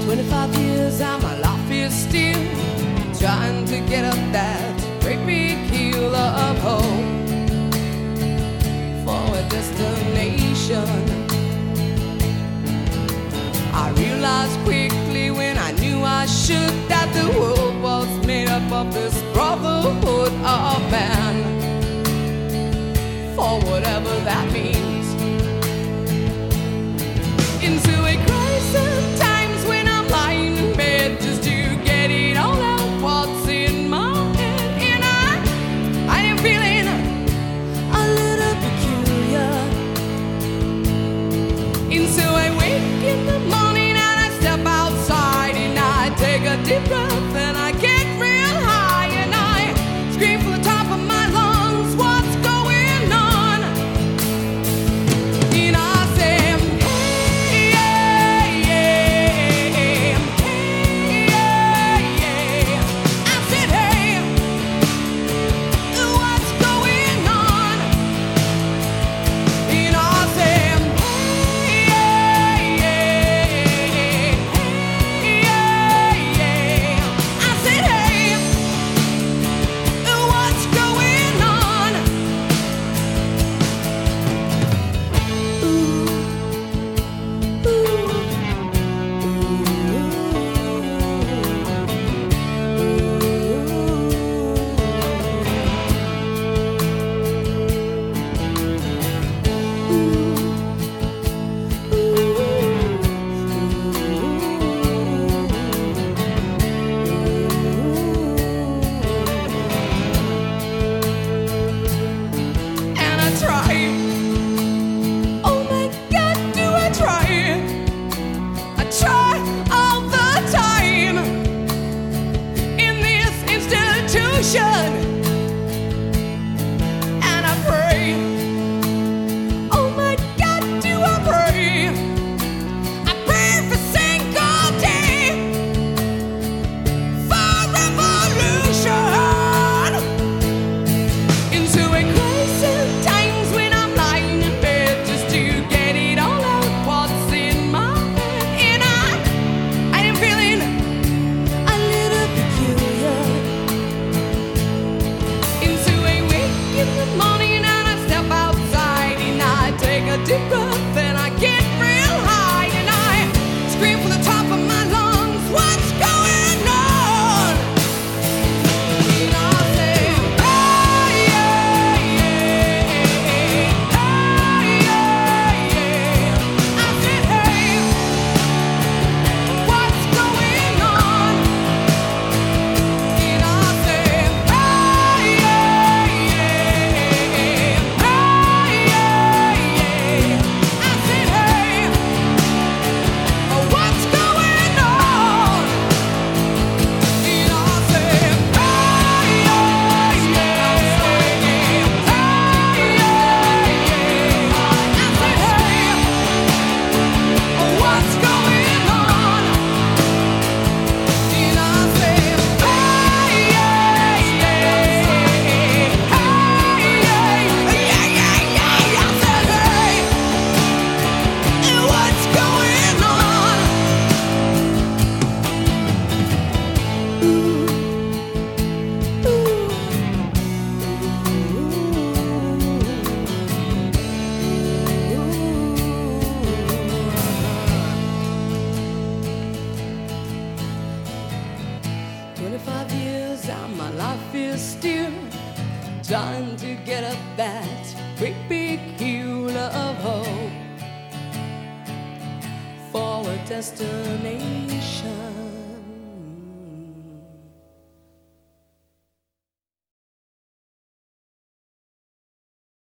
25 years and my life is still trying to get up that great big hill of hope for a destination. I realized quickly when I knew I should that the world was made up of this brotherhood of man, for whatever that means. Into a crisis times when I'm lying in bed just to get it all out what's in my head, and I am feeling a little peculiar. And so I wake in the morning and I step outside and I take a deep breath and I get real high and I scream from the top of my lungs, what's going on? And I say, hey, yeah, yeah, hey, yeah, yeah. I said, hey, what's going on? And I said, hey, yeah, yeah, hey, yeah, yeah. I said, hey, what's going on? And I try. Oh my God, do I try? I try all the time in this institution, and I pray. Oh my God, do I pray? I pray every single day for revolution. Into a crisis times when I'm lying in bed just to get it all out what's in my head, and I am feeling a little peculiar. Into a wake in the morning and I step outside and I take a deep breath and I get real high and I scream from the top of my lungs, what's going on? And I say, hey, yeah, yeah, hey, yeah, yeah. I said, hey, what's going on? And I say, hey, yeah, yeah, hey, yeah, yeah. I said, hey, what's going on? And I said, hey, yeah, yeah, hey, yeah, yeah. I said, hey, what's going on? And I said, hey, yeah, yeah, hey, yeah, yeah. I said, hey, what's going on? Ooh. 25 years and my life is still trying to get up that great big hill of hope for a destination.